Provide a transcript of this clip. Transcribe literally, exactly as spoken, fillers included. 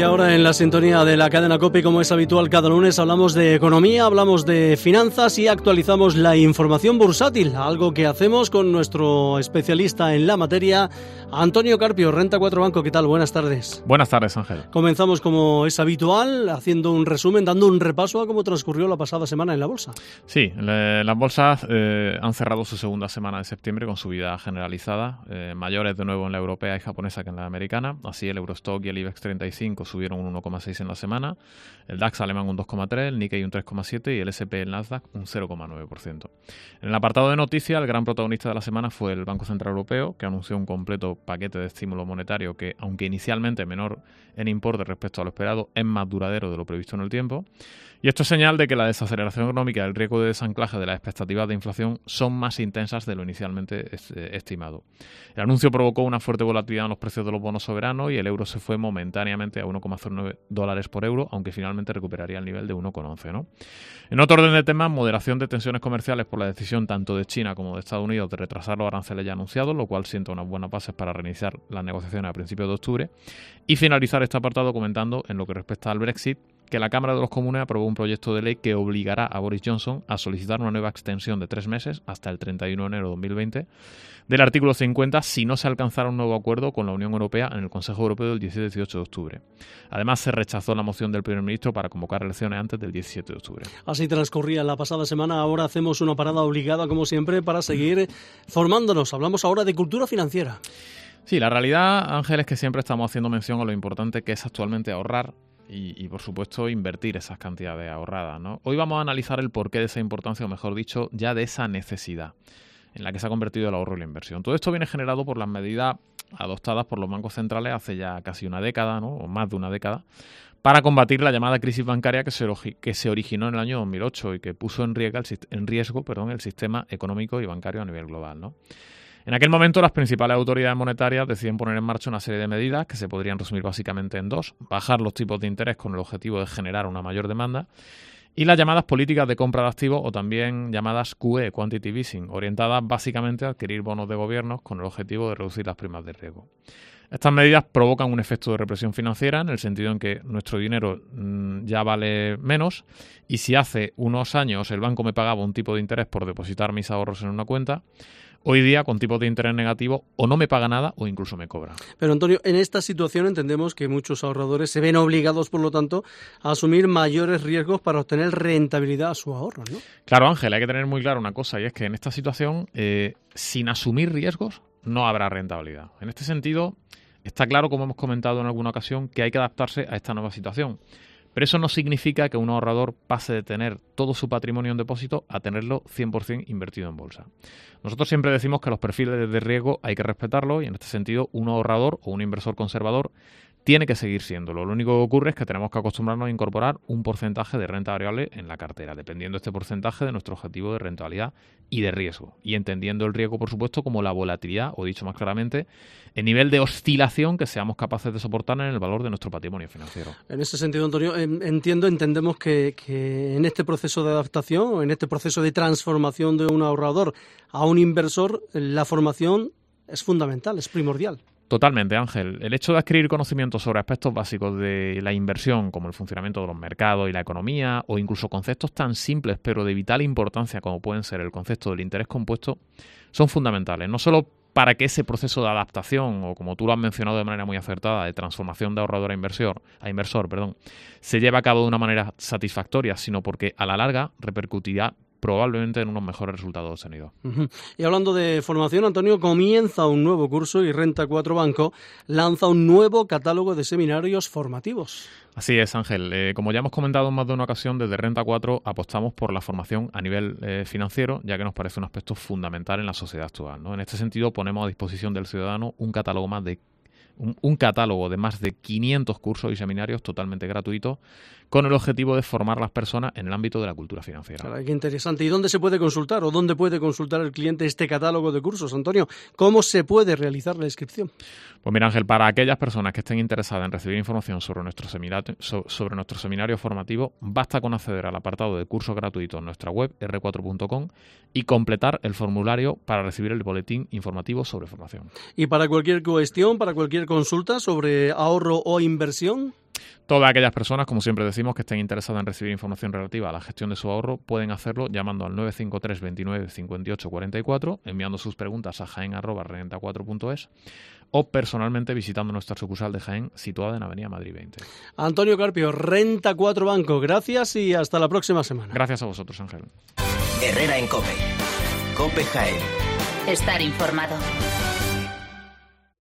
ahora en la sintonía de la cadena COPE, como es habitual cada lunes, hablamos de economía, hablamos de finanzas y actualizamos la información bursátil, algo que hacemos con nuestro especialista en la materia, Antonio Carpio, Renta cuatro Banco. ¿Qué tal? Buenas tardes. Buenas tardes, Ángel. Comenzamos como es habitual, haciendo un resumen, dando un repaso a cómo transcurrió la pasada semana en la bolsa. Sí, le, las bolsas eh, han cerrado su segunda semana de septiembre con subida generalizada, eh, mayores de nuevo en la europea y japonesa que en la americana. Así el Eurostock y el IBEX treinta y cinco subieron un uno coma seis en la semana, el DAX alemán un dos coma tres, el Nikkei un tres coma siete y el ese and pe y el Nasdaq un cero coma nueve por ciento. En el apartado de noticias, el gran protagonista de la semana fue el Banco Central Europeo, que anunció un completo paquete de estímulo monetario que, aunque inicialmente menor en importe respecto a lo esperado, es más duradero de lo previsto en el tiempo. Y esto es señal de que la desaceleración económica y el riesgo de desanclaje de las expectativas de inflación son más intensas de lo inicialmente estimado. El anuncio provocó una fuerte volatilidad en los precios de los bonos soberanos y el euro se fue momentáneamente a uno coma cero nueve dólares por euro, aunque finalmente recuperaría el nivel de uno coma once, ¿no? En otro orden de temas, moderación de tensiones comerciales por la decisión tanto de China como de Estados Unidos de retrasar los aranceles ya anunciados, lo cual sienta unas buenas bases para reiniciar las negociaciones a principios de octubre. Y finalizar este apartado comentando, en lo que respecta al Brexit, que la Cámara de los Comunes aprobó un proyecto de ley que obligará a Boris Johnson a solicitar una nueva extensión de tres meses hasta el treinta y uno de enero de dos mil veinte del artículo cincuenta si no se alcanzara un nuevo acuerdo con la Unión Europea en el Consejo Europeo del diecisiete y dieciocho de octubre. Además, se rechazó la moción del primer ministro para convocar elecciones antes del diecisiete de octubre. Así transcurría la pasada semana. Ahora hacemos una parada obligada, como siempre, para seguir formándonos. Hablamos ahora de cultura financiera. Sí, la realidad, Ángel, es que siempre estamos haciendo mención a lo importante que es actualmente ahorrar y, y por supuesto, invertir esas cantidades ahorradas, ¿no? Hoy vamos a analizar el porqué de esa importancia, o mejor dicho, ya de esa necesidad en la que se ha convertido el ahorro y la inversión. Todo esto viene generado por las medidas adoptadas por los bancos centrales hace ya casi una década, ¿no? O más de una década, para combatir la llamada crisis bancaria que se, que se originó en el año dos mil ocho y que puso en riesgo, en riesgo perdón, el sistema económico y bancario a nivel global, ¿no? En aquel momento, las principales autoridades monetarias deciden poner en marcha una serie de medidas que se podrían resumir básicamente en dos: bajar los tipos de interés con el objetivo de generar una mayor demanda, y las llamadas políticas de compra de activos, o también llamadas Q E, Quantitative Easing, orientadas básicamente a adquirir bonos de gobiernos con el objetivo de reducir las primas de riesgo. Estas medidas provocan un efecto de represión financiera en el sentido en que nuestro dinero mmm, ya vale menos, y si hace unos años el banco me pagaba un tipo de interés por depositar mis ahorros en una cuenta, hoy día, con tipos de interés negativos, o no me paga nada o incluso me cobra. Pero, Antonio, en esta situación entendemos que muchos ahorradores se ven obligados, por lo tanto, a asumir mayores riesgos para obtener rentabilidad a su ahorro, ¿no? Claro, Ángel, hay que tener muy claro una cosa, y es que en esta situación, eh, sin asumir riesgos, no habrá rentabilidad. En este sentido, está claro, como hemos comentado en alguna ocasión, que hay que adaptarse a esta nueva situación. Pero eso no significa que un ahorrador pase de tener todo su patrimonio en depósito a tenerlo cien por ciento invertido en bolsa. Nosotros siempre decimos que los perfiles de riesgo hay que respetarlos y en este sentido un ahorrador o un inversor conservador tiene que seguir siéndolo. Lo único que ocurre es que tenemos que acostumbrarnos a incorporar un porcentaje de renta variable en la cartera, dependiendo este porcentaje de nuestro objetivo de rentabilidad y de riesgo. Y entendiendo el riesgo, por supuesto, como la volatilidad, o dicho más claramente, el nivel de oscilación que seamos capaces de soportar en el valor de nuestro patrimonio financiero. En ese sentido, Antonio, entiendo, entendemos que, que en este proceso de adaptación, o en este proceso de transformación de un ahorrador a un inversor, la formación es fundamental, es primordial. Totalmente, Ángel. El hecho de adquirir conocimientos sobre aspectos básicos de la inversión, como el funcionamiento de los mercados y la economía, o incluso conceptos tan simples pero de vital importancia como pueden ser el concepto del interés compuesto, son fundamentales. No solo para que ese proceso de adaptación, o como tú lo has mencionado de manera muy acertada, de transformación de ahorrador a inversor, a inversor, perdón, se lleve a cabo de una manera satisfactoria, sino porque a la larga repercutirá probablemente en unos mejores resultados obtenidos. Uh-huh. Y hablando de formación, Antonio, comienza un nuevo curso y Renta cuatro Banco lanza un nuevo catálogo de seminarios formativos. Así es, Ángel. Eh, como ya hemos comentado en más de una ocasión, desde Renta cuatro apostamos por la formación a nivel eh, financiero, ya que nos parece un aspecto fundamental en la sociedad actual, ¿no? En este sentido, ponemos a disposición del ciudadano un catálogo más de Un, un catálogo de más de quinientos cursos y seminarios totalmente gratuitos con el objetivo de formar a las personas en el ámbito de la cultura financiera. Claro, qué interesante. ¿Y dónde se puede consultar o dónde puede consultar el cliente este catálogo de cursos, Antonio? ¿Cómo se puede realizar la inscripción? Pues mira, Ángel, para aquellas personas que estén interesadas en recibir información sobre nuestro seminario, sobre nuestro seminario formativo, basta con acceder al apartado de cursos gratuitos en nuestra web erre cuatro punto com y completar el formulario para recibir el boletín informativo sobre formación. Y para cualquier cuestión, para cualquier consulta sobre ahorro o inversión, Todas aquellas personas, como siempre decimos, que estén interesadas en recibir información relativa a la gestión de su ahorro, pueden hacerlo llamando al nueve cinco tres, veintinueve, cincuenta y ocho cuarenta y cuatro, enviando sus preguntas a jaén arroba renta cuatro punto es o personalmente visitando nuestra sucursal de Jaén, situada en Avenida Madrid veinte. Antonio Carpio, Renta cuatro Banco, gracias y hasta la próxima semana. Gracias a vosotros, Ángel. Herrera en COPE. COPE Jaén. Estar informado.